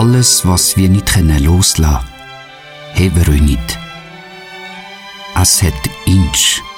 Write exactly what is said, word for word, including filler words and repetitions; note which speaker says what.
Speaker 1: alles, was wir nicht loslassen können, haben wir euch nicht. Es hat Inch